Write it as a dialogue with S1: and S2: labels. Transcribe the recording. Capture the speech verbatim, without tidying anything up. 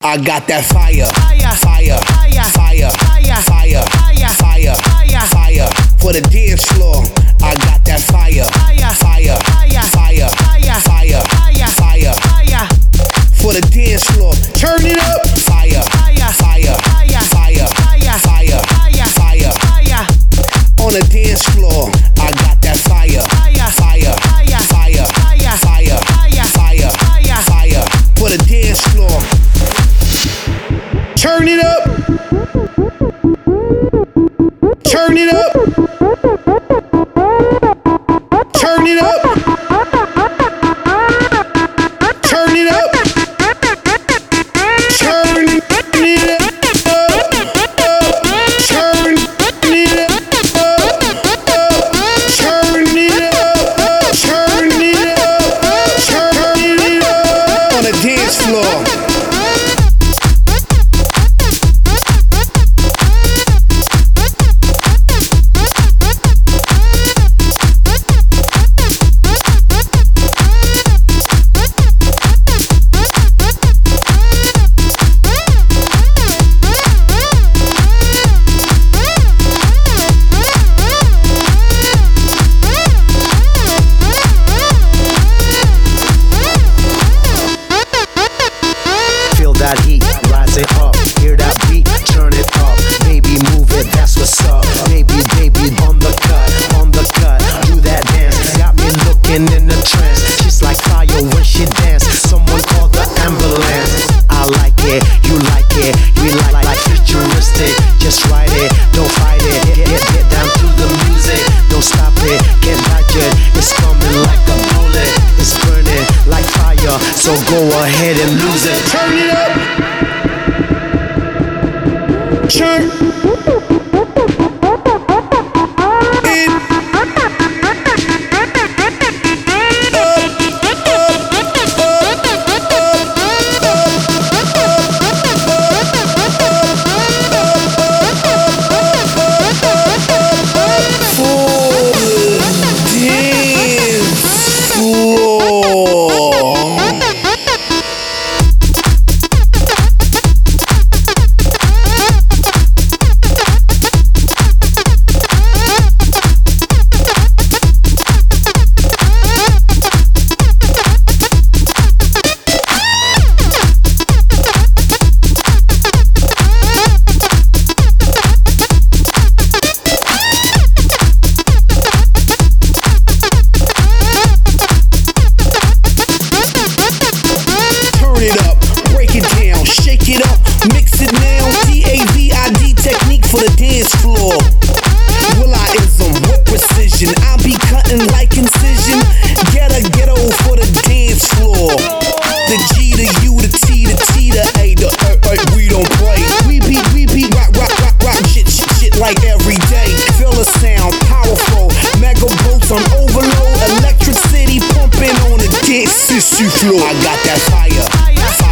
S1: I got that fire, fire, fire, fire, fire, fire, fire, fire, fire. For the dance floor, I got that fire, fire, fire, fire, fire, fire, fire, fire. For the dance floor, turn it up, fire, fire, fire, fire, fire, fire, fire, fire. On the dance floor, I got that fire, fire, fire, fire, fire, fire, fire, fire, fire. For the dance floor. Turn it up. Turn it up. Turn it up. Turn it up. Turn it up. Turn it up. Turn it up. Turn it up. Turn it up. On the dance floor.
S2: That heat, rise it up, hear that beat, turn it up, baby move it, that's what's up, baby, baby, on the cut, on the cut, do that dance, got me looking in a trance, she's like fire when she dance, someone call the ambulance, I like it, you like it, we like, like futuristic, just ride it, don't fight it, get, get, get down to the music, don't stop it, can't dodge it, it's coming like a bullet, it's burning like fire, so go ahead and lose it.
S1: Turn it up. Turn it mix it now, D A V I D technique for the dance floor. Will I ism with precision? I'll be cutting like incision. Get a ghetto for the dance floor. The G to U, the T, the T, the A, the uh, uh, we don't play. We beat, we beat, rock, rock, rock, rock, shit, shit, shit like every day. Feel the sound, powerful, mega bolts on overload, electricity pumping on the dance floor. I got that fire, fire.